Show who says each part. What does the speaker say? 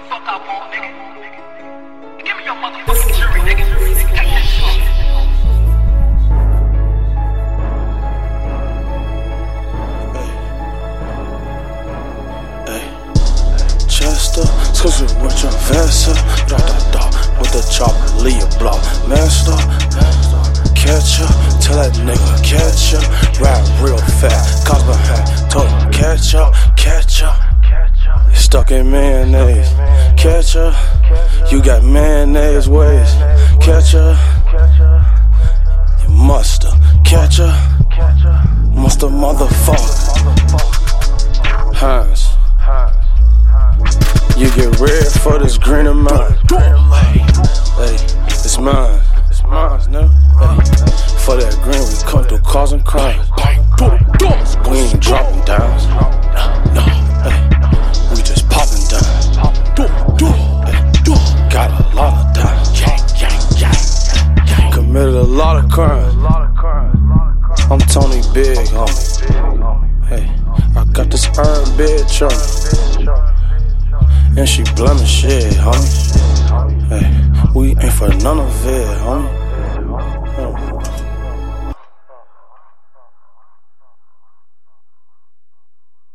Speaker 1: fuck I want, nigga. Give me your motherfucking jury, nigga. Take that shit.
Speaker 2: Chester, excuse me with your Vanessa, with the chopper, leave your block, master, catch ya, tell that nigga catch ya, ride real fast, cause my hat, told him catch ya, you stuck in mayonnaise, catch ya, you got mayonnaise ways, catch ya, you musta, catch ya, musta motherfucker, Hines. You get red for this green of mine. Hey, it's mine. It's mine, no? Hey, for that green, we come through causing crime. We ain't dropping down. No, hey, we just popping down. Hey, got a lot of dimes. Committed a lot of crimes. I'm Tony Big, homie. Hey, I got this iron bitch on me. And she blumming shit, homie. Hey, we ain't for none of it, homie.